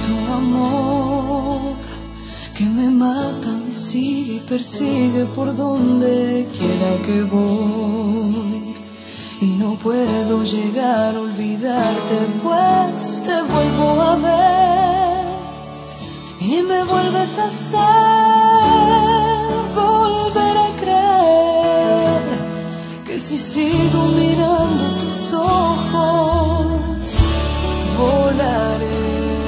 tu amor que me mata, me sigue y persigue por donde quiera que voy. Y no puedo llegar a olvidarte, pues te vuelvo a ver y me vuelves a hacer volver a creer que si sigo mirando tus ojos volaré.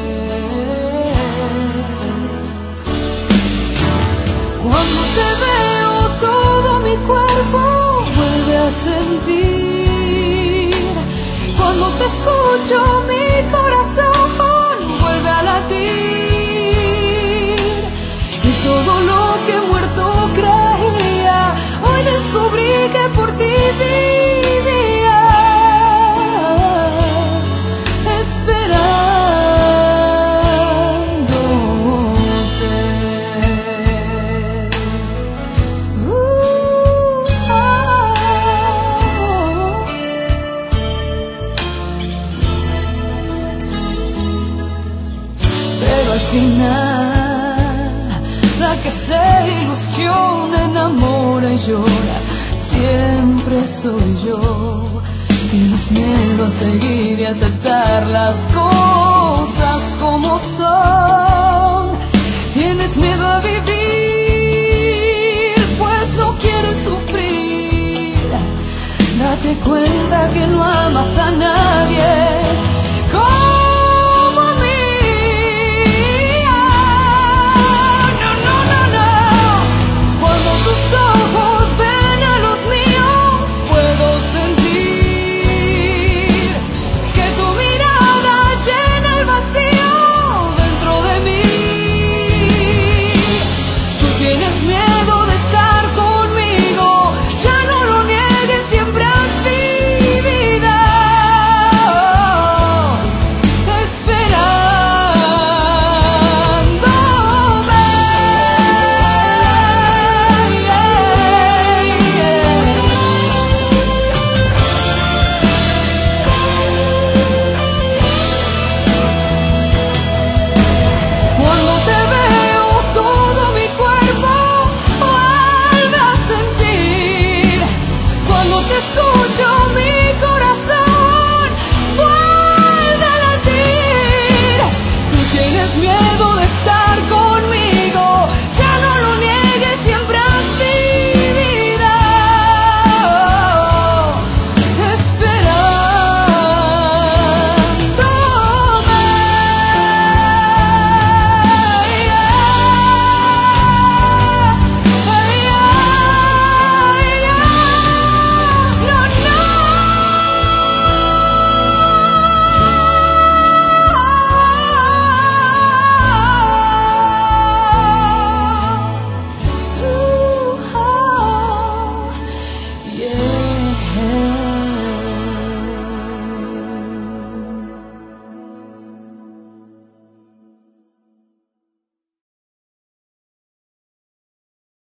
Cuando te veo todo mi cuerpo vuelve a sentir. Cuando te escucho mi corazón vuelve a latir. Y todo lo que muerto creía, hoy descubrí que por ti vivía, esperándote. Pero al final, la que se ilusiona, enamora y llora, siempre soy yo. Tienes miedo a seguir y aceptar las cosas como son. Tienes miedo a vivir, pues no quieres sufrir. Date cuenta que no amas a nadie